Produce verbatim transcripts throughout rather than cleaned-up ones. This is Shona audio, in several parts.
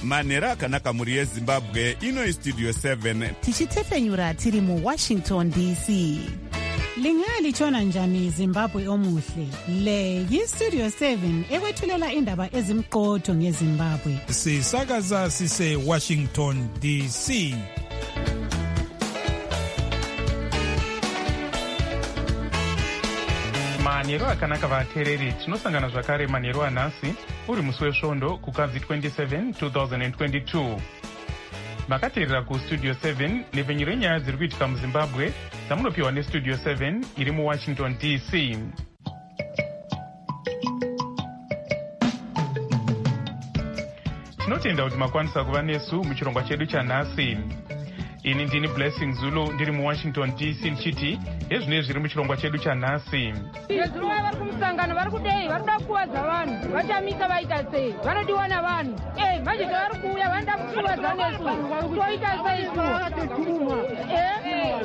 manhero akanaka mhuri yezimbabwe. Ino istudio seven tichitefenyura tiri muwashington D C. Lingalitshona njani Zimbabwe omuhle? Le yistudio seven ekwethulela indaba ezimqotho ngeZimbabwe. Sisakaza sise Washington D C. Manhero akanaka vateereri, tinosangana zvakare manhero anhasi uri musi wesvondo kukadzi twenty-seven twenty twenty-two. Makateerera kustudio seven nepfenyuro yenyaya dziri kuitika muZimbabwe dzamunopiwa nestudio seven iri muWashington D C. Tinotenda kuti makwanisa kuva nesu muchirongwa chedu chanhasi. Ini ndini Blessing Zulu ndiri muWashington D C ndichiti ezvine zviri muchirongwa chedu chanhasi. Yezuva vari kumusangano vari kudei vari kuda kuwadza vanhu vachamisa vaita sei vanodiwana vanhu eh manje vari kuuya vanoda kuwadza nesu toita sei su eh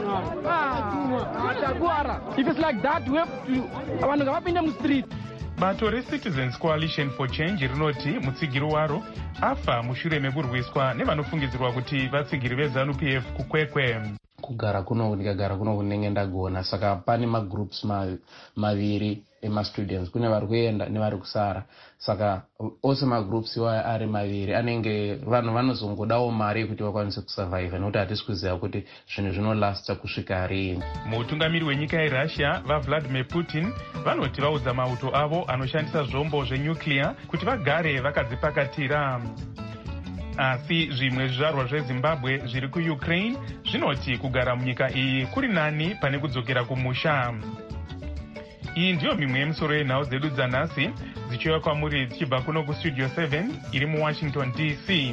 ah if it's like that we have to vanhu ngavapinde mustreet. Bato reCitizens Coalition for Change rinoti mutsigiri waro afa mushure mekurwiswa nevanofungidzirwa kuti vatsigiri veZANU P F kukwekwe. Kugara kuno ndikagara kuno kunenge ndagona, saka pane magroups maviri ema-students, kune vari kuenda nevari kusara. Saka ose magroups iwayo ari maviri anenge vanhu vanozongodawo mari yekuti vakwanise kusurvive, nekuti hatisi kuziva kuti zvinhu zvinolasta kusvika rini. Mutungamiri wenyika yeRussia vaVladimir Putin vanoti vaudza mauto avo anoshandisa zvombo zvenyuclear kuti vagare vakadzipakatira. Asi zvimwe zvizvarwa zveZimbabwe zviri kuUkraine zvinoti kugara munyika iyi kuri nani pane kudzokera kumusha. Iyi ndiyo mimwe yemisoro yenhau dzedu dzanhasi dzichiuya kwamuri dzichibva kuno kustudio seven iri muWashington D C.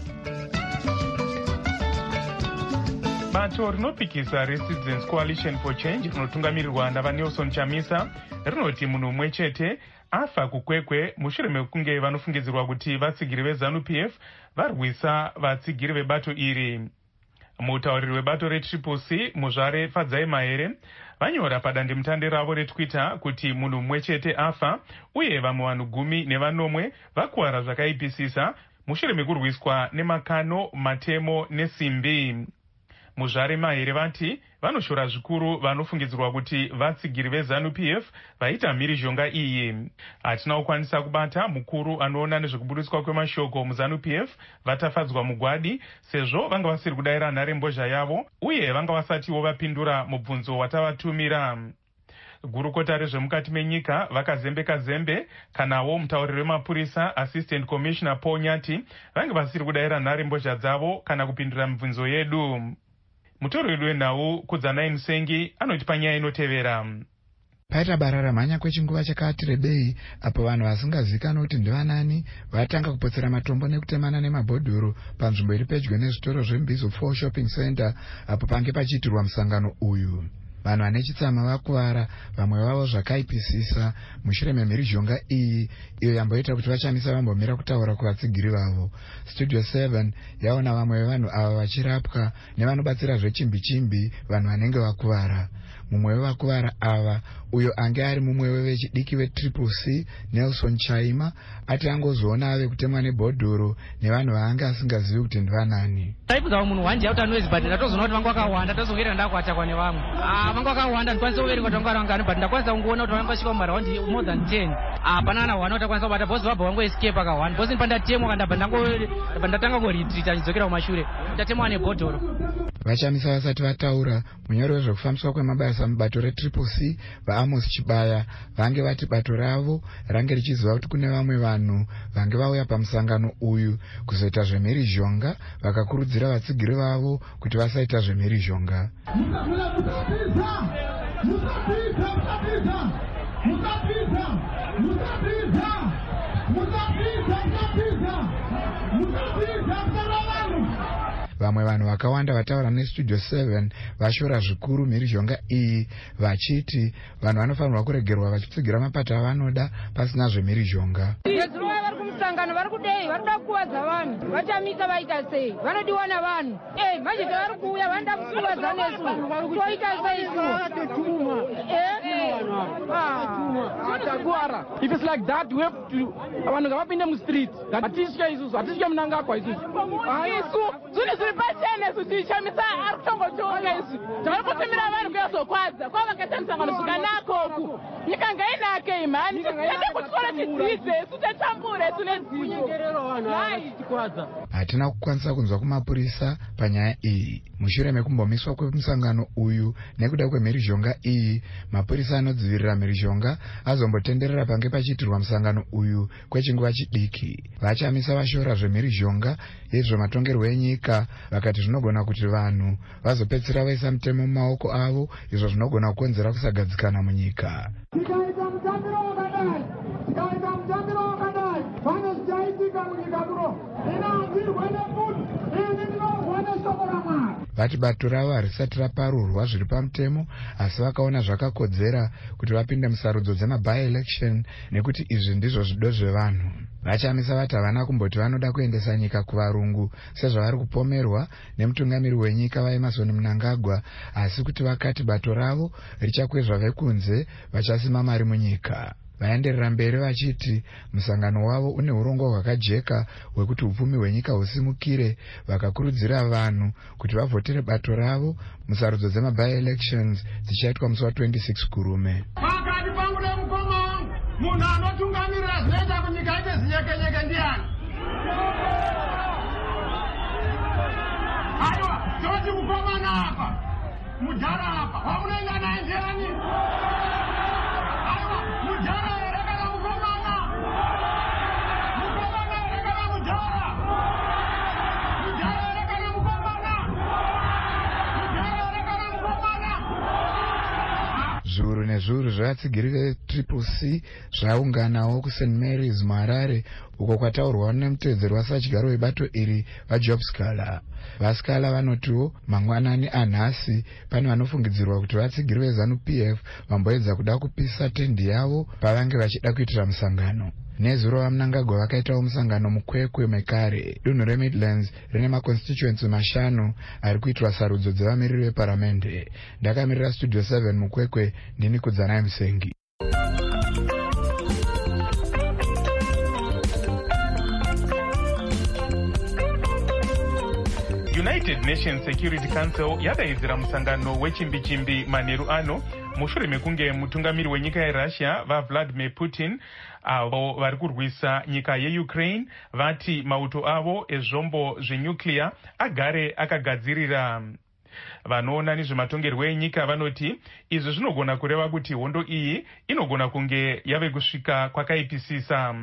Bato rinopikisa reCitizens Coalition for Change rinotungamirirwa navaNelson Chamisa rinoti munhu umwe chete afa kukwekwe mushure mekunge vanofungidzirwa kuti vatsigiri veZANU P F varwisa vatsigiri vebato iri. Mutauriri webato reTriple C Muzvare Fadzai Mahere vanyora padandemutande ravo reTwitter kuti munhu umwe chete afa uye vamwe vanhu gumi nevanomwe vakuwara zvakaipisisa mushure mekurwiswa nemakano, matemo nesimbi. Muzvare Mahere vati vanoshora zvikuru vanofungidzirwa kuti vatsigiri veZANU P F vaita mhirizhonga iyi. Hatina kukwanisa kubata mukuru anoona nezvekubudiswa kwemashoko muZANU P F vatafadzwa mugwadi sezvo vanga vasiri kudayira nharembozha yavo uye vanga vasatiwo vapindura mubvunzo watavatumira. Gurukota rezvemukati menyika vakazembeka zembe kanawo mutauriri wemapurisa Assistant Commissioner Paul Nyati vange vasiri kudayira nharembozha dzavo kana kupindura mibvunzo yedu. Mutoreri wenhau Kudzanai Musengi anoti panyaya inotevera. Paita bara ramhanya kwechinguva chakati rebei apo vanhu vasingazivikanwa kuti ndivanani vatanga kupotsera matombo nekutemana nemabhodhoro panzvimbo iri pedyo nezvitoro zveMbizo four Shopping Center apo pange pachiitirwa musangano uyu. Vanhu vane chitsama vakuwara, vamwe vavo zvakaipisisa mushure memhirizhonga iyi iyo yamboita kuti vachamisa vambomira kutaura kuvatsigiri vavo. Studio seven yaona vamwe vevanhu ava vachirapwa nevanobatsira zvechimbi-chimbi vanhu vanenge vakuwara. Mumwe wevakuwara ava uyo ange ari mumwe wevechidiki veTriple C Nelson Chaima ati angozoona ave kutemwa nebhodhoro nevanhu vaanga asingazivi kuti ndivanani. Taibva munhu wanje kuti anozibhadhira tozoona kuti vanga vakawanda tozongera ndakuatakwa nevanhu. Ah vanga vakawanda ndikwanisa kuverenga kuti vanga vakawanda but ndakwanisa kungoona kuti vanga vasvika mumaraundi more than ten. Ah pana ana wana utakwanisa kubata bosi vabva vango escape aka one. Bosi pandatemwa kandabva ndango ndatanga ku retreat achidzokera kumashure. Ndatemwa nebhodhoro. Vachamisa vasati vataura, munyori wezvekufambiswa kwemabasa mubato reTriple C vaAmos Chibaya vange vati bato ravo range richiziva kuti kune vamwe vanhu vange vauya pamusangano uyu kuzoita zvemhirizhonga, vakakurudzira vatsigiri vavo kuti vasaita zvemhirizhonga. Vamwe vanhu vakawanda vataura neStudio seven vashora zvikuru mhirizhonga iyi vachiti vanhu vanofanirwa kuregerwa vachitsigira mapato avanoda pasina zvemhirizhonga. Yezuva vari kumusangano vari kudei vari kuda kukuvadza vanhu vachamisa vaita sei vanodiwa navanhu e manje vari kuuya vanoda kukuvadza nesu toita sei atakuara. If it's like that, we have to vanhu ngavapinde mustreet. Hatisya isusu, hatisya munangagwa isusu. Isu zviri zviri pachene isu tichamisa ari kutongotonga isu. Tavari kutumira vanhu kuyazokwadza kwavakaita musangano zvakanaka uku. Nyika ngainake imhani tete kuchikora chidzidze isu techambure isu nedzidzo. Hatina kukwanisa kunzwa kumapurisa panyaya iyi. Mushure mekumbomiswa kwemusangano uyu nekuda kwemhirizhonga iyi, mapurisa anodzivirira mhirizhonga azombotenderera pange pachiitirwa musangano uyu kwechinguva chidiki. Vachamisa vashora zvemhirizhonga yezvematongerwo enyika, vakati zvinogona kuti vanhu vazopedzisira vaisa mutemo mumaoko avo, izvo zvinogona kukonzera kusagadzikana munyika. Tikaita mutambiro wakadai, tikaita mutambiro wakadai, pane zvichaitika munyika muno. Ina handirwe nemunhu, ini ndinorwa neshoko raMwari. Vati bato ravo harisati raparurwa zviri pamutemo, asi vakaona zvakakodzera kuti vapinde musarudzo dzema-by-election nekuti izvi ndizvo zvido zvevanhu. Vachamisa vati havana kumboti vanoda kuendesa nyika kuvarungu sezvavari kupomerwa nemutungamiri wenyika vaEmmerson Mnangagwa, asi kuti vakati bato ravo richakwezva vekunze vachasima mari munyika. Vaenderera mberi vachiti musangano wavo une urongo hwakajeka hwekuti upfumi hwenyika husimukire, vakakurudzira vanhu kuti vavhotere bato ravo musarudzo dzema-by-elections dzichaitwa musi wa twenty-six kurume. Pakati pangu nemukoma munhu anotungamirira zvinoita kunyika ite zinyekenyeke ndiani? Aiwa, toti mukomana apa, mujara apa, wamunoenda naye ndiani? Aiwa, mujara erekana mukomana. Mukomana erekana mujara. Mujara erekana mukomana. Mujara erekana mukomana. Zviuru nezviuru zvevatsigiri vetriple C zvaunganawo kuSaint Mary's muHarare, uko kwataurwa nemutevedzeri wasachigaro webato iri vaJob Scala. VaScala vanotiwo mangwanani anhasi pane vanofungidzirwa kuti vatsigiri veZANU-P F vamboedza kuda kupisa tendi yavo pavange vachida kuitira musangano. Nezuro vaMnangagwa vakaitawo musangano mukwekwe mekare. Dunhu reMidlands rine maconstituency mashanu ari kuitwa sarudzo dzevamiriri veparamende. Ndakamirira Studio seven mukwekwe, ndini Kudzanai Musengi. United Nations Security Council yadaidzira musangano wechimbi-chimbi manheru ano mushure mekunge mutungamiri wenyika yeRussia vaVladimir Putin avo vari kurwisa nyika yeUkraine vati mauto avo ezvombo zvenyuclear agare akagadzirira. Vanoona nezvematongerwo enyika vanoti izvi zvinogona kureva kuti hondo iyi inogona kunge yave kusvika kwakaipisisa.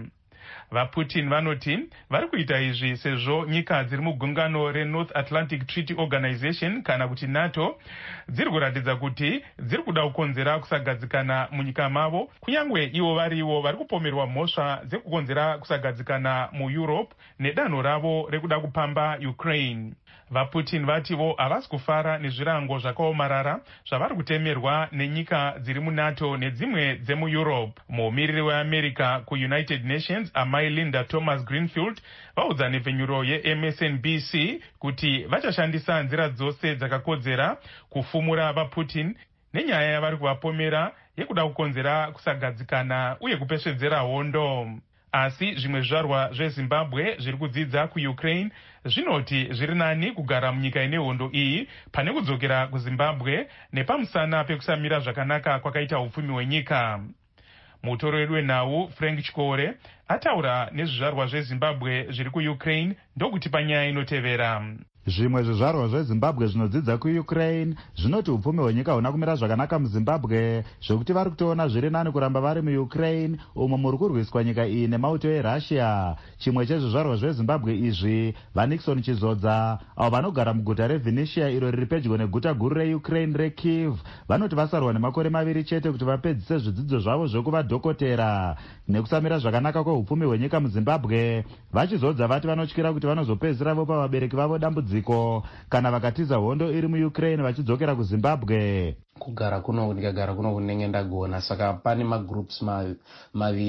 VaPutin vanoti vari kuita izvi sezvo nyika dziri mugungano reNorth Atlantic Treaty Organization kana kuti NATO dziri kuratidza kuti dziri kuda kukonzera kusagadzikana munyika mavo, kunyange ivo varivo vari kupomerwa mhosva dzekukonzera kusagadzikana muEurope nedanho ravo rekuda kupamba Ukraine. VaPutin vativo havasi kufara nezvirango zvakaomarara zvavari kutemerwa nenyika dziri muNATO nedzimwe dzemuEurope. Mumiriri weAmerica kuUnited Nations amai Linda Thomas Greenfield vaudza nevhenyuro yeM S N B C kuti vachashandisa nzira dzose dzakakodzera kufumura vaPutin nenyaya yavari kuvapomera yekuda kukonzera kusagadzikana uye kupesvedzera hondo. Asi zvimwe zvizvarwa zveZimbabwe zviri kudzidza kuUkraine zvinoti zviri nani kugara munyika ine hondo iyi pane kudzokera kuZimbabwe nepamusana pekusamira zvakanaka kwakaita upfumi hwenyika. Mutoro wedu wenhau Frank Chikore ataura nezvizvarwa zveZimbabwe zviri kuUkraine ndokuti panyaya inotevera. Zvimwe zvizvarwa zveZimbabwe zvinodzidza kuUkraine zvinoti upfumi hwenyika huna kumira zvakanaka muZimbabwe, zvokuti vari kutoona zviri nani kuramba vari muUkraine umo muri kurwiswa nyika iyi nemauto eRussia. Chimwe chezvizvarwa zveZimbabwe izvi vaNixon Chizodza avo vanogara muguta reVinnytsia iro riri pedyo neguta guru reUkraine reKyiv vanoti vasarwa nemakore maviri chete kuti vapedzise zvidzidzo zvavo zvekuva dhokotera. Nekusamira zvakanaka kweupfumi hwenyika muZimbabwe, vaChizodza vati vanotyira kuti vanozopedzisira vopa vabereki vavo dambudziko kana vakatiza hondo iri muUkraine vachidzokera kuZimbabwe. Kugara kuno ndikagara kuno kunenge ndagona, saka pane magroups maviri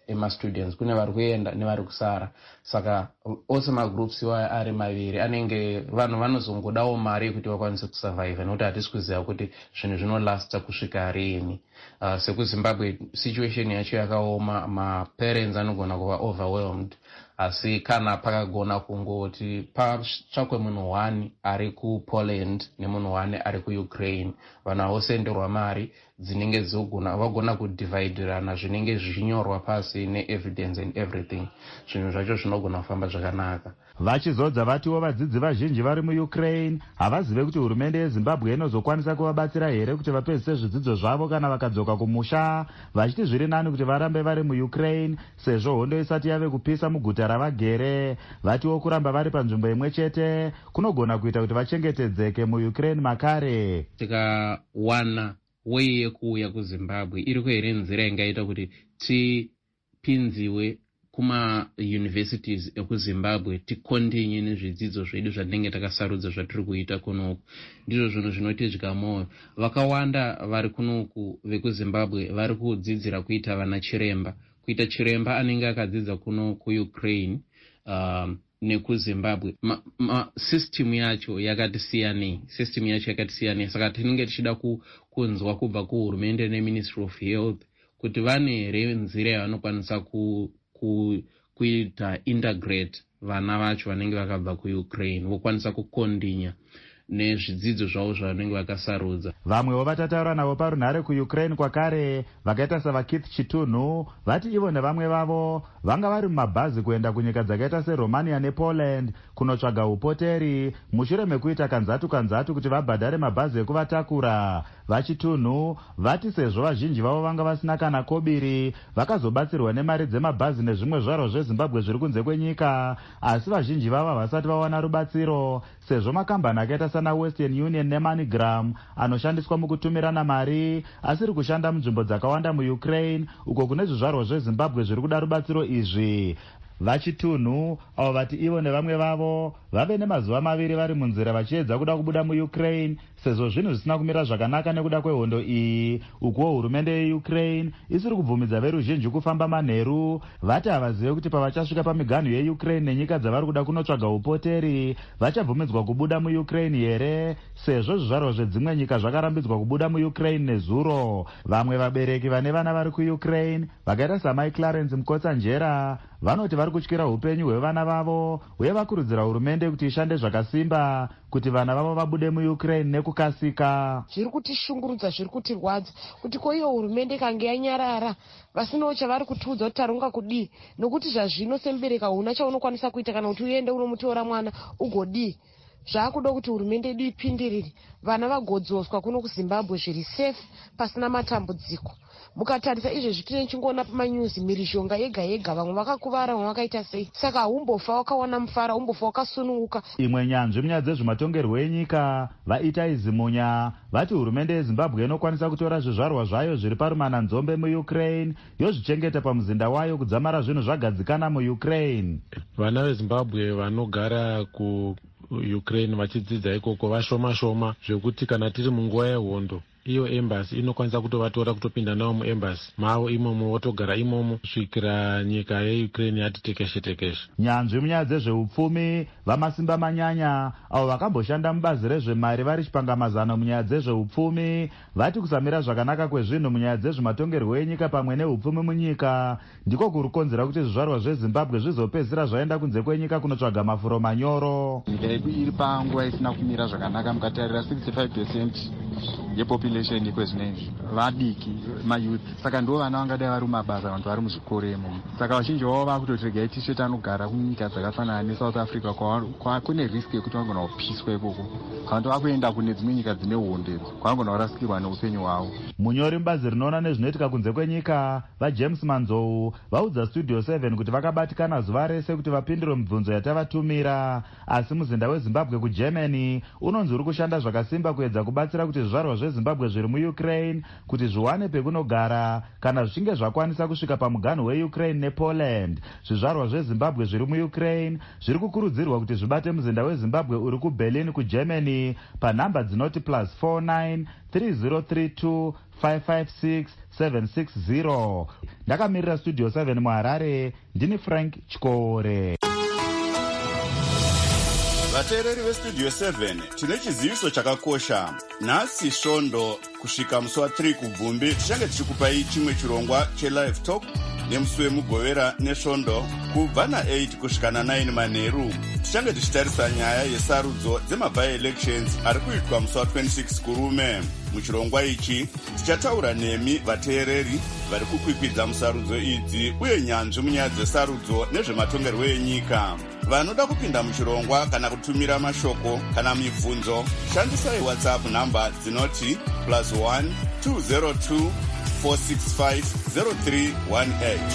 emastudents, kune vari kuenda nevari kusara. Saka ose magroups iwaya ari maviri anenge vanhu vanozongodawo mari yekuti vakwanise kusurvive, nekuti hatisi kuziva kuti zvinhu zvinolasta kusvika riini. Uh, sekuzimbabwe situation yacho yakaoma, maparents anogona kuva overwhelmed, asi kana pakagona kungoti patsvakwe munhu one ari kuPoland nemunhu one ari kuUkraine, vanhu avosenderwa mari dzinenge dzogona vagona kudivaidirana zvinenge zvichinyorwa pasi neevidence and everything, zvinhu zvacho zvinogona kufamba zvakanaka. Vachizodza vatiwo vadzidzi vazhinji vari muUkraine havazive kuti hurumende yeZimbabwe inozokwanisa kuvabatsira here kuti vapedzise zvidzidzo zvavo kana vakadzoka kumusha, vachiti zviri nani kuti varambe vari muUkraine sezvo hondo isati yave kupisa muguta ravagere. Vatiwo kuramba vari panzvimbo imwe chete kunogona kuita kuti vachengetedzeke muUkraine makare. Tikawana wei yekuuya kuZimbabwe iriko here nzira ingaita kuti tipinziwe kuma universities ekuZimbabwe tikontinye nezvidzidzo zvedu zvatinenge takasarudza zvatiri kuita kunoku. Ndizvo zvinhu zvinotidya mwoyo. Vakawanda vari kunoku vekuZimbabwe vari kudzidzira kuita vana chiremba. Kuita chiremba anenge akadzidza kuno kuUkraine um, nekuZimbabwe. Ma, ma, system yacho yakati siyanei. System yacho yakati siyanei. Saka tinenge tichida ku, kunzwa kubva kuhurumende neMinistry of Health kuti vane here nzira yavanokwanisa ku Ku, kuita integrate vana vacho vanenge vakabva kuUkraine vokwanisa kukondinya nezvidzidzo zvavo zvavanenge vakasarudza. Vamwewo vatataura navo parunhare kuUkraine kwakare vakaita savaKeith Chitunhu vati ivo nevamwe vavo vanga vari mumabhazi kuenda kunyika dzakaita seRomania nePoland kunotsvaga upoteri mushure mekuita kanzatu kanzatu kuti vabhadhare mabhazi ekuvatakura. VaChitunhu vati sezvo vazhinji vavo vanga vasina kana kobiri vakazobatsirwa nemari dzemabhazi nezvimwe zvaro zveZimbabwe zviri kunze kwenyika, asi vazhinji vavo havasati vawana rubatsiro sezvo makambani akaita sana Western Union neMoneygram anoshandiswa mukutumirana mari asiri kushanda munzvimbo dzakawanda muUkraine uko kune zvizvarwa zveZimbabwe zviri kuda rubatsiro izvi. VaChitunhu avo vati ivo nevamwe vavo vave nemazuva maviri vari munzira vachiedza kuda kubuda muUkraine sezvo zvinhu zvisina kumira zvakanaka nekuda kwehondo iyi, ukuwo hurumende yeUkraine isiri kubvumidza veruzhinji kufamba manheru. Vati havazive kuti pavachasvika pamiganhu yeUkraine nenyika dzavari kuda kunotsvaga upoteri vachabvumidzwa kubuda muUkraine here sezvo zvizvarwa zvedzimwe nyika zvakarambidzwa kubuda muUkraine nezuro. Vamwe vabereki vane vana vari kuUkraine vakaita samai Clarence Mukotsanjera vanoti vari kutyira upenyu hwevana vavo uye vakurudzira hurumende kuti ishande zvakasimba kuti vana vavo vabude muUkraine nekukasika. Zviri kutishungurudza, zviri kutirwadza kuti ko iyo hurumende kange yanyarara vasinawo chavari kutiudza kuti taronga kudii, nokuti zvazvino semubereka huna chaunokwanisa kuita kana kuti uende unomutora mwana ugodii. Zvaakuda kuti hurumende yedu ipindirire vana vagodzoswa kuno kuZimbabwe zviri safe pasina matambudziko. Mukatarisa izvezvi tine chingoona pamanyuzi mhirizhonga yega yega, vamwe vakakuvara vamwe vakaita sei. Saka umbofa wakawana mufara, umbofa wakasununguka. Imwe nyanzvi munyaya dzezvematongerwo enyika vaita izimunya vati hurumende yeZimbabwe inokwanisa kutora zvizvarwa zvayo zviri parumana nzombe muUkraine yozvichengeta pamuzinda wayo kudzamara zvinhu zvagadzikana muUkraine. Vana veZimbabwe vanogara ku Ukraine vachidzidza ikoko vashoma shoma zvekuti kana tiri munguva yehondo iyo embassy inokwanisa kutovatora kutopinda navo muembassy mavo imomo votogara imomo kusvikira nyika yeUkraine yati tekeshe tekeshe. Nyanzvi munyaya dzezveupfumi vamasimba manyanya avo vakamboshanda mubazi rezvemari vari chipangamazano munyaya dzezveupfumi vati kusamira zvakanaka kwezvinhu munyaya dzezvematongerwo enyika pamwe neupfumi munyika ndiko kuri kukonzera kuti zvizvarwa zveZimbabwe zvizopedzisira zvaenda kunze kwenyika kunotsvaga mafuro manyoro. Nyika yedu iri panguva isina kumira zvakanaka. Mukatarira sixty-five percent yepopulation kwezvinezvi vadiki mayouth, saka ndo vana vangadai vari mumabasa, vantu vari muzvikoro imomo. Saka vazhinji vavo vakutotirega tishe tanogara kunyika dzakafanana neSouth Africa kwa kune risk yekuti vangona kupiswa ikoko, vantu vakuenda kune dzimwe nyika dzine hondo kwavangona kurasikirwa neupenyu hwavo. Munyori mubazi rinoona nezvinoitika kunze kwenyika vaJames Manzou vaudza Studio seven kuti vakabatikana zuva rese kuti vapindure mibvunzo yatavatumira, asi muzinda weZimbabwe kuGermany unonzi uri kushanda zvakasimba kuedza kubatsira kuti kuti zvizvarwa zvezimbabwe zviri muukraine kuti zviwane pekunogara kana zvichinge zvakwanisa kusvika pamuganhu weukraine nepoland. Zvizvarwa zvezimbabwe zviri muukraine zviri kukurudzirwa kuti zvibate muzinda wezimbabwe uri kuberlin kugermany panhamba dzinoti plus four nine three zero three two five five six seven six zero. Ndakamirira studio seven muharare, ndini Frank Chikore. Vateereri vestudio seven, tine chiziviso chakakosha. Nhasi svondo kusvika musi wa three kubvumbi tichange tichikupai chimwe chirongwa chelive talk nemusi wemugovera nesvondo kubva na-eight kusvika na-nine manheru. Tichange tichitarisa nyaya yesarudzo dzema-by-elections ari kuitwa musi wa twenty-six kurume. Muchirongwa ichi tichataura nemi vateereri vari kukwikwidza musarudzo idzi uye nyanzvi munyaya dzesarudzo nezvematongerwo enyika. Vanoda kupinda muchirongwa kana kutumira mashoko kana mibvunzo, shandisai WhatsApp namba dzinoti plus one two zero two four six five zero three one eight.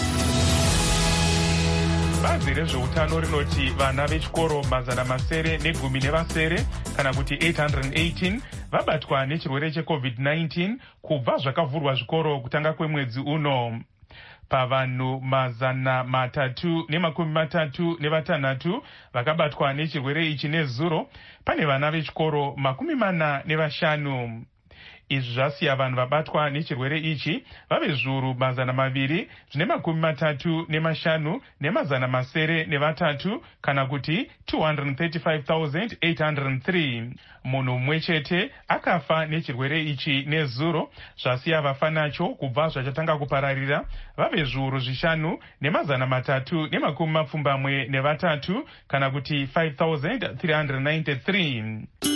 Bazi rezveutano rinoti vana vechikoro mazana masere negumi nevasere kana kuti eight hundred eighteen vabatwa nechirwere checovid nineteen kubva zvakavhurwa zvikoro kutanga kwemwedzi uno. Pavanhu mazana matatu nemakumi matatu nevatanhatu vakabatwa nechirwere ichi nezuro, pane vana vechikoro makumi mana nevashanu. Izvi zvasiya vanhu vabatwa nechirwere ichi vave zviuru mazana maviri zvine makumi matatu nemashanu nemazana masere nevatatu kana kuti two hundred thirty-five thousand eight hundred three. Munhu mumwe chete akafa nechirwere ichi nezuro, zvasiya vafa nacho kubva zvachatanga kupararira vave zviuru zvishanu nemazana matatu nemakumi mapfumbamwe nevatatu kana kuti five thousand three hundred ninety-three.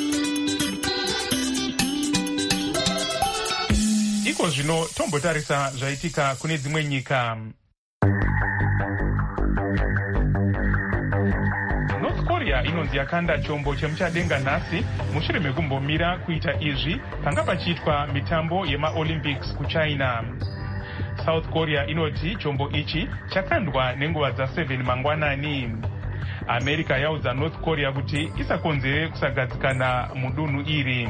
Iko zvino tombotarisa zvaitika kune dzimwe nyika. North Korea inonzi yakanda chombo chemuchadenga nhasi mushure mekumbomira kuita izvi panga pachiitwa mitambo yema-Olympics kuChina. South Korea inoti chombo ichi chakandwa nenguva dza seven mangwanani. America yaudza North Korea kuti isakonzere kusagadzikana mudunhu iri.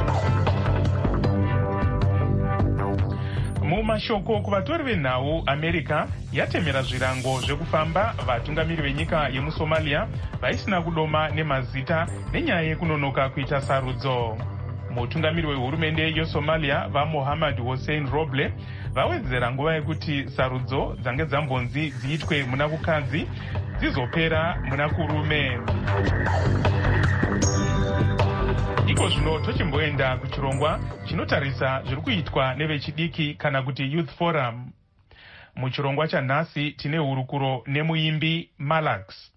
Mumashoko kuvatori venhau, America yatemera zvirango zvekufamba vatungamiri venyika yemuSomalia vaisina kudoma nemazita nenyaya yekunonoka kuita sarudzo. Mutungamiri wehurumende yeSomalia vaMohamed Hossein Roble vawedzera nguva yekuti sarudzo dzange dzambonzi dziitwe muna kukadzi dzizopera muna kurume. Iko zvino tochimboenda kuchirongwa chinotarisa zviri kuitwa nevechidiki kana kuti Youth Forum. Muchirongwa chanhasi tine hurukuro nemuimbi Malax.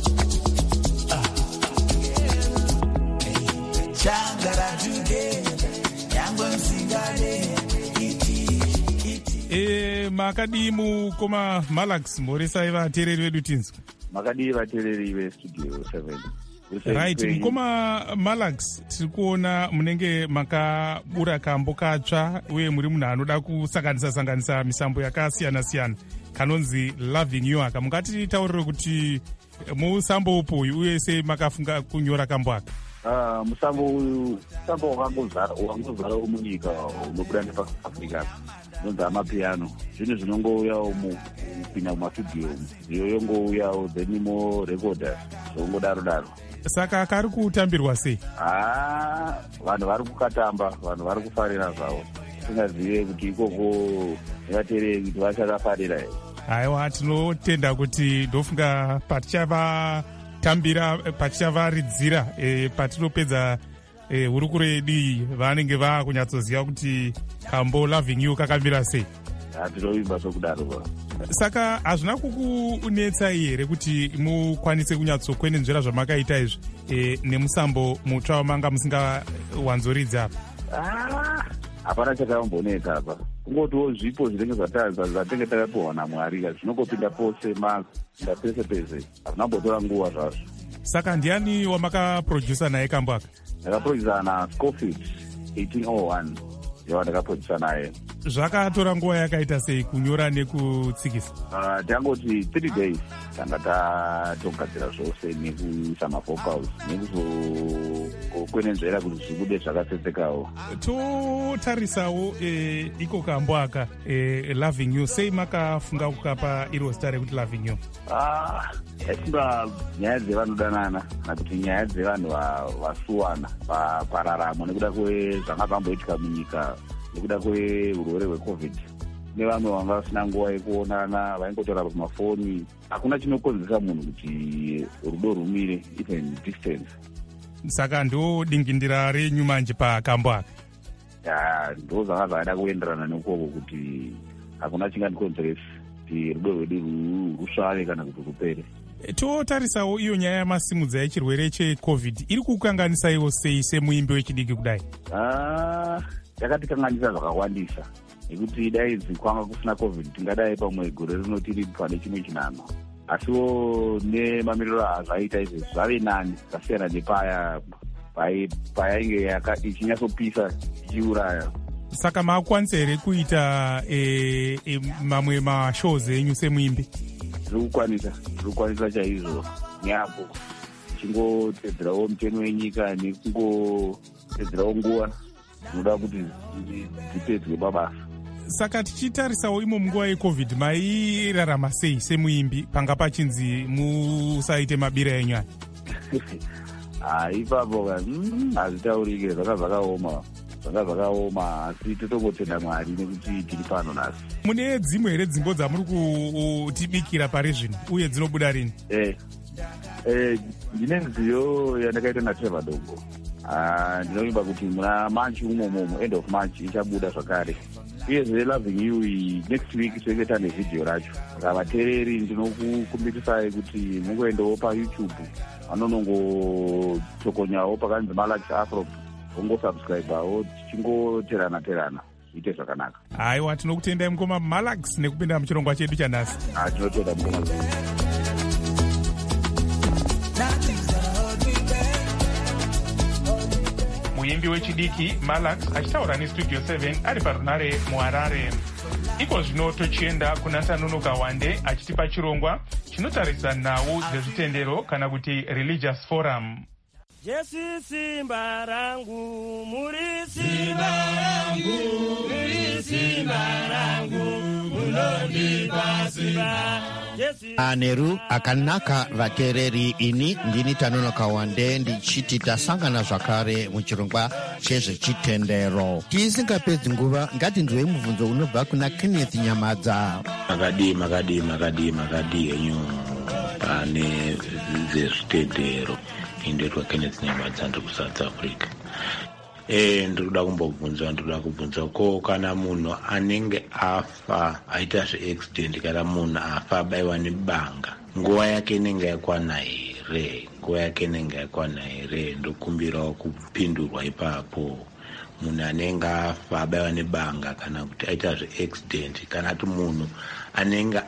E, makadi mukoma Malax mhoresai vateereri vedu tinzwa. Makadi vateereri vestudio seven. Right, mukoma Malax tiri kuona munenge makabura kambo katsva uye muri munhu anoda kusanganisa sanganisa misambo yakasiyana siyana kanonzi Loving You aka. Mungatitaurire kuti musambo upi uye sei makafunga kunyora kambo aka? Uh, musambo uyu musambo wakangozara wakangozara munyika unobuda nepaafrica unonzi amapiano. Zvinhu zvinongouyawo kupinda mumastudio iyo ngouyawo then mo recorders zvongodaro daro. Saka kari kutambirwa sei? Ah, vanhu vari kukatamba, vanhu vari kufarira zvavo. Tingazive kuti ikoko nevateereri kuti vachakafarira here. Aiwa, tinotenda kuti ndofunga patichavatambira patichavaridzira e, patinopedza e, hurukuro yedu vanenge vakunyatsoziva kuti kambo Loving You kakamira sei. Hatinovimba sokudaro. Saka hazvina kukunetsai here kuti mukwanise kunyatsokwenenzvera zvamakaita izvi e, nemusambo mutsva wamanga musingawanzoridzi apa? Ah, hapana chakambonetsa apa. Kungotiwo zvipo zvinenge zvatenge takapiwa naMwari zvinongopinda pose mapinda pese pese. Hazvinambotora nguva zvazvo. Saka ndiani wamakaprodusa naye kambo aka? Ndakaprodusa naScofield eighteen oh one. Ndiyo ndakaprodusa naye. Zvakatora nguva yakaita sei kunyora nekutsikisa? Uh, tangoti three days tanga tatogadzira zvose nekuisa mavocals nekuzogadzira kwenenzera kuti zvibude zvakatsetsekawo. Totarisawo eh, iko kambo aka eh, Loving You, sei makafunga kukapa iro zita rekuti Loving You? Ah, yasimba nyaya dzevanodanana kana kuti nyaya dzevanhu vasuwana pararamo nekuda kwezvanga zvamboitika munyika nekuda kweurwere hwecovid. Nevamwe vanga vasina nguva yekuonana, vaingotora pamafoni. Hakuna chinokonzeresa munhu kuti rudo rumire, even distance. Saka ndo dingindira renyu manje pakambo aka? Ya, ndo zvanga zvaida kuenderana nekoko kuti hakuna chingandikonzeresa kuti rudo rwedu rusvare kana kuti rupere. Totarisawo iyo nyaya yamasimudza yechirwere checovid iri kukanganisaiwo sei semuimbi wechidiki kudai? Ah, yakatikanganisa zvakawandisa. Nekuti dai kwanga kusina covid tingadai pamwe gore rino tiri pane chimwe chinano. Asiwo nemamiriro azvaita izvi zvave nani zvasiyana nepaya payainge ichinyatsopisa ichiuraya. Saka maakwanisa here kuita e, e, mamwe mashows enyu semuimbi? Tiri kukwanisa, tiri kukwanisa chaizvo nyapo tichingotedzerawo mutemo wenyika nekungotedzerawo nguva dzinoda kuti dzipedzwe mabasa. Saka tichitarisawo imo munguva yecovid mairarama sei semuimbi panga pachinzi musaite mabira enyu aya? Ah, ipapo ka hazvitaurike, zvanga zvakaoma zvanga zvakaoma asi totongotenda Mwari nekuti tiri pano nhasi. Mune dzimwe here dzimbo dzamuri kutibikira pari zvino uye dzinobuda rini? Eh, eh, ndine nziyo yandakaita naTrevor Dongo. Ah, ndinoimba kuti muna March umomo, end of March ichabuda zvakare. Uyezve Loving You next week tinenge tane vhidhiyo racho. Saka vateereri ndinokukumbirisai kuti mungoendawo paYouTube vanonongotokonyawo pakanzi Malax Afro, ongosubscribeawo tichingoterana terana ite zvakanaka. Aiwa, tinokutendai mukoma Malax nekupinda muchirongwa chedu chanhasi. Ah, tinotenda mukoma. Muimbi wechidiki Malax achitaura nestudio seven ari parunare muHarare. Iko zvino tochienda kuna Tanunuka Wande achitipa chirongwa chinotarisa nhau dzezvitendero kana kuti religious forum. Jesu simba rangu, muri simba rangu, muri simba rangu, munondipa simba. Aneru akanaka vateereri, ini ndini Tanunuka Wande ndichiti tasangana zvakare muchirongwa chezvechitendero. Tisingapedzi nguva ngatinzwei mubvunzo unobva kuna Kenneth Nyamadza. Makadi makadi makadi makadi enyu pane zvezvitendero. Indetwa Kenneth Nyamadza ndiri kuSouth Africa. Eh, ndikuda kumbobvunza ndikuda kubvunza ko kana munhu anenge afa aita zveaccident kana munhu afa abayiwa nebanga, nguva yake inenge yakwana here? Nguva yake inenge yakwana here? Ndokumbirawo kupindurwa ipapo. Munhu anenge afa abayiwa nebanga kana kuti aita zveaccident kana kuti munhu anenge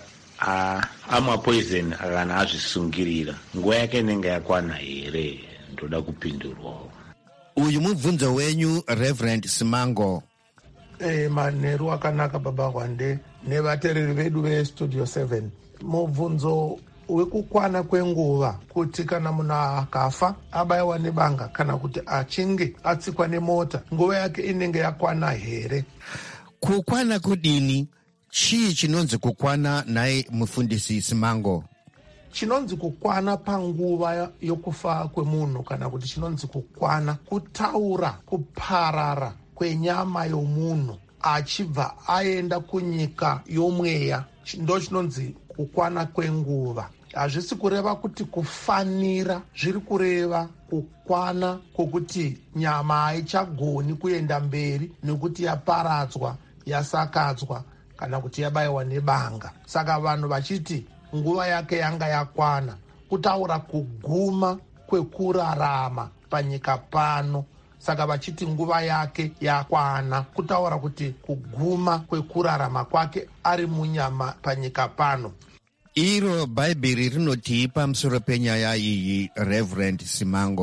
amwa poison kana azvisungirira, nguva yake inenge yakwana here? Ndoda kupindurwawo. Uyu mubvunzo wenyu Reverend Simango. Eh, manheru akanaka baba Wande nevateereri vedu vestudio seven. Mubvunzo wekukwana kwenguva kuti kana munhu akafa abayiwa nebanga kana kuti achinge atsikwa nemota, nguva yake inenge yakwana here? Kukwana kudini? Chii chinonzi kukwana naye mufundisi Simango? Chinonzi kukwana panguva yokufa kwemunhu kana kuti chinonzi kukwana kutaura kuparara kwenyama yomunhu achibva aenda kunyika yomweya, ndo chinonzi kukwana kwenguva. Hazvisi kureva kuti kufanira, zviri kureva kukwana kwokuti nyama haichagoni kuenda mberi nekuti yaparadzwa, yasakadzwa kana kuti yabayiwa nebanga. Saka vanhu vachiti nguva yake yanga yakwana, kutaura kuguma kwekurarama panyika pano. Saka vachiti nguva yake yakwana, kutaura kuti kuguma kwekurarama kwake ari munyama panyika pano. Iro Bhaibheri rinotii pamusoro penyaya iyi, Reverend Simango?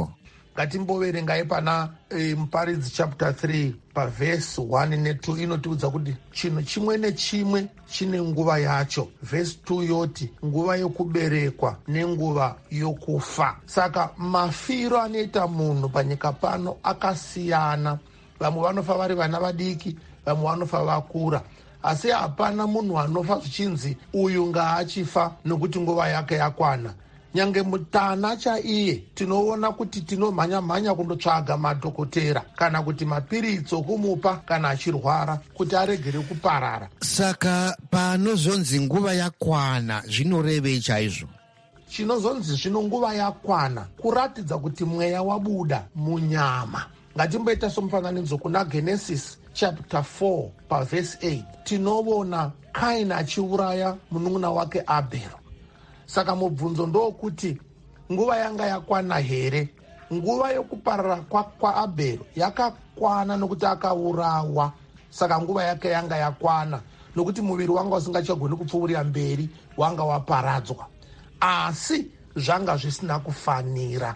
ngatimboverengai pana e, muparidzi chapter three pavhesi one netwo inotiudza kuti chinhu chimwe nechimwe chine nguva yacho. Vhesi two yoti nguva yokuberekwa nenguva yokufa. Saka mafiro anoita munhu panyika pano akasiyana. Vamwe vanofa vari vana vadiki, vamwe vanofa vakura, asi hapana munhu anofa zvichinzi uyu ngaachifa nokuti nguva yake yakwana. Nyange mutana chaiye tinoona kuti tinomhanya-mhanya kundotsvaga madhokotera kana kuti mapiritsi okumupa kana achirwara kuti aregere kuparara. Saka panozonzi nguva yakwana zvinorevei chaizvo? Chinozonzi zvino nguva yakwana kuratidza kuti mweya wabuda munyama. Ngatimboita somufananidzo kuna Genesis chapter four pavhesi eight tinoona Kaini achiuraya munun'una wake Abheri. Saka mubvunzo ndokuti nguva yanga yakwana here? Nguva yokuparara kwa, kwa Abheri yakakwana nokuti akaurawa. Saka nguva yake yanga yakwana nokuti muviri wanga usingachagoni kupfuurira mberi, wanga waparadzwa. Asi zvanga zvisina kufanira.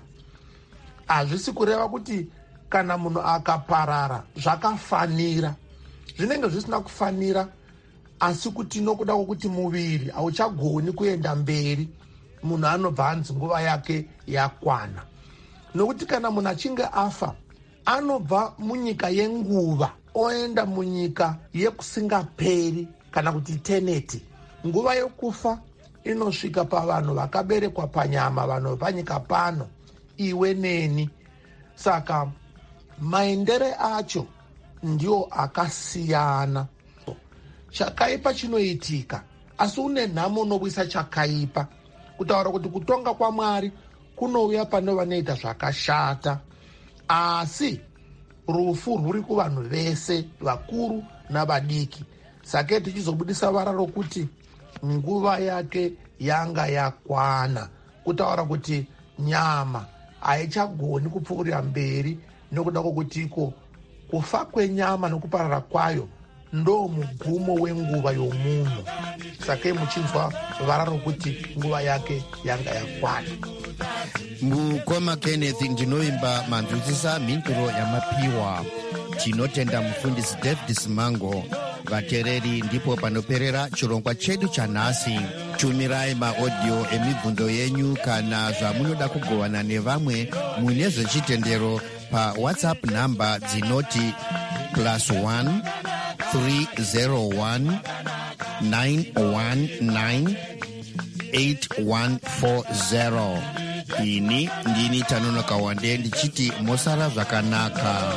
Hazvisi kureva kuti kana munhu akaparara zvakafanira. Zvinenge zvisina kufanira, asi kuti nokuda kwokuti muviri hauchagoni kuenda mberi, munhu anobva anzi nguva yake yakwana. Nokuti kana munhu achinge afa, anobva munyika yenguva oenda munyika yekusingaperi kana kuti eternity. Nguva yokufa inosvika pavanhu vakaberekwa panyama, vanhu vepanyika pano, iwe neni. Saka maendere acho ndio akasiyana. Chakaipa chinoitika, asi une nhamo nobwisa chakaipa. Kutaura kuti kutonga kwaMwari kunouya pane vanoita zvakashata. Asi rufu rwuri kuvanhu vese, vakuru navadiki. Saka tichizobudisa vara rokuti nguva yake yanga yakwana. Kutaura kuti nyama haichagoni kupfuurira mberi nokuda kwokutiko kufa kwenyama nokuparara kwayo ndo mugumo wenguva yomunhu. Saka muchinzwa vara rokuti nguva yake yanga yakwana. Mukoma Kenneth ndinoimba manzwisisa mhinduro yamapiwa. Tinotenda mufundisi David Simango. Vateereri, ndipo panoperera chirongwa chedu chanhasi. Tumirai maaudio emibvunzo yenyu kana zvamunoda kugovana nevamwe mune zvechitendero pa WhatsApp namba dzinoti plus one three zero one nine one nine eight one four zero. Ini ndini Tanonoka Wande ndichiti mosara zvakanaka.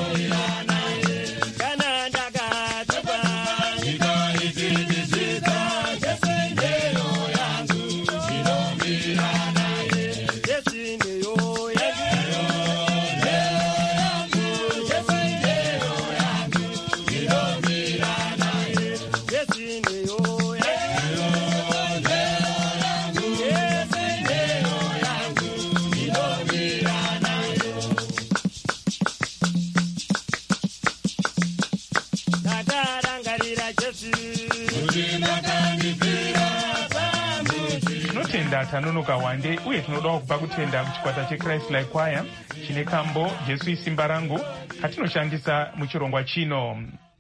Tanonoka Wande, uye tinodawo kubva kutenda kuchikwata cheChrist Like Choir chine kambo Jesu isimba rangu katinoshandisa muchirongwa chino.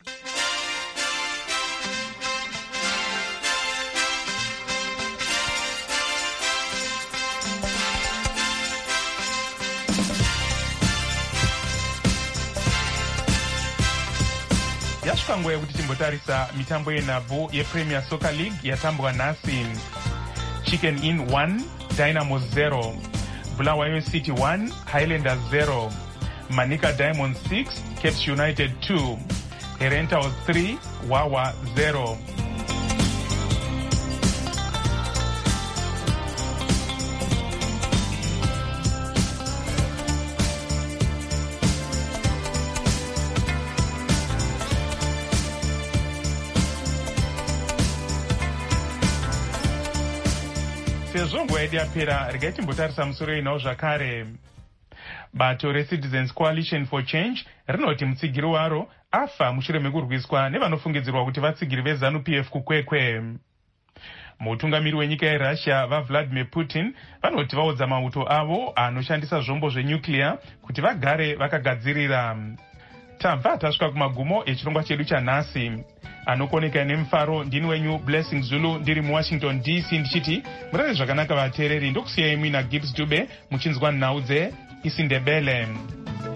Yasvika nguva yekuti timbotarisa mitambo yenhabvu yePremier Soccer League yatambwa nhasi. Chicken Inn one, Dynamo zero, Bulawayo City one, Highlanders zero, Manica Diamonds six, Capes United two, Herentals three, Wawa zero. Sezvo nguva yedu yapera, regai timbotarisa musoro inawo zvakare. Bato reCitizens Coalition for Change rinoti mutsigiri waro afa mushure mekurwiswa nevanofungidzirwa kuti vatsigiri veZanu P F kukwekwe. mutungamiri wenyika yerussia vavladimir putin vanoti vaudza mauto avo anoshandisa zvombo zvenyuclear kuti vagare vakagadzirira. Tabva tasvika kumagumo echirongwa chedu chanhasi. Anokoneka nemufaro ndini wenyu Blessing Zulu ndiri muWashington D C ndichiti murare zvakanaka vateereri. Ndokusiyai muina Gibbs Dube muchinzwa nhau dzeIsindebele.